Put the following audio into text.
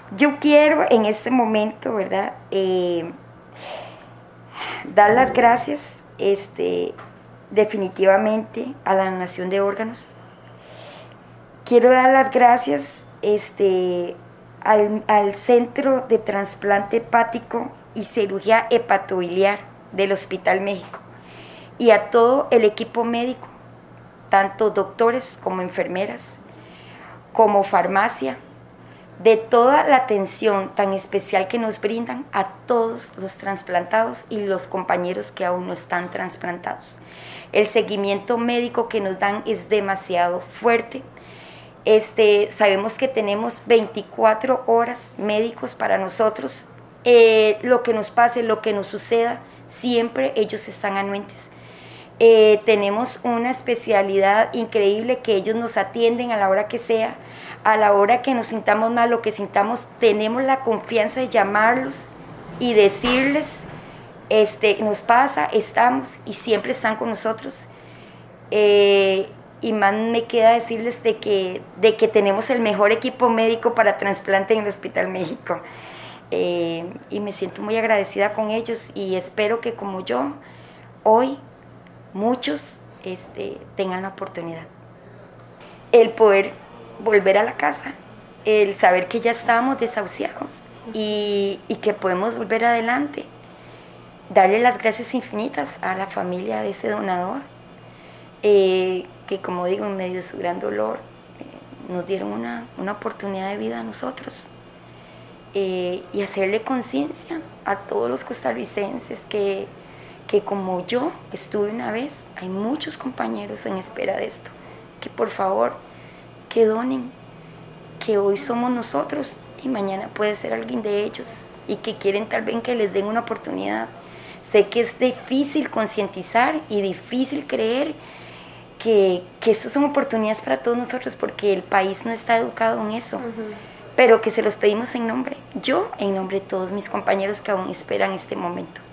Yo quiero en este momento, ¿verdad? Dar las gracias definitivamente a la donación de órganos. Quiero dar las gracias al Centro de Trasplante Hepático y Cirugía Hepatobiliar del Hospital México y a todo el equipo médico, tanto doctores como enfermeras, como farmacia, de toda la atención tan especial que nos brindan a todos los trasplantados y los compañeros que aún no están trasplantados. El seguimiento médico que nos dan es demasiado fuerte. Sabemos que tenemos 24 horas médicos para nosotros. Lo que nos pase, lo que nos suceda, siempre ellos están anuentes. Tenemos una especialidad increíble que ellos nos atienden a la hora que sea, a la hora que nos sintamos mal, lo que sintamos, tenemos la confianza de llamarlos y decirles, nos pasa, estamos, y siempre están con nosotros. Y más me queda decirles de que tenemos el mejor equipo médico para trasplante en el Hospital México. Y me siento muy agradecida con ellos y espero que como yo, hoy, muchos tengan la oportunidad. El poder volver a la casa, el saber que ya estábamos desahuciados y que podemos volver adelante. Darle las gracias infinitas a la familia de ese donador, que como digo, en medio de su gran dolor, nos dieron una oportunidad de vida a nosotros. Y hacerle conciencia a todos los costarricenses que como yo estuve una vez, hay muchos compañeros en espera de esto, que por favor, que donen, que hoy somos nosotros y mañana puede ser alguien de ellos y que quieren tal vez que les den una oportunidad. Sé que es difícil concientizar y difícil creer que estas son oportunidades para todos nosotros porque el país no está educado en eso. Pero que se los pedimos en nombre de todos mis compañeros que aún esperan este momento.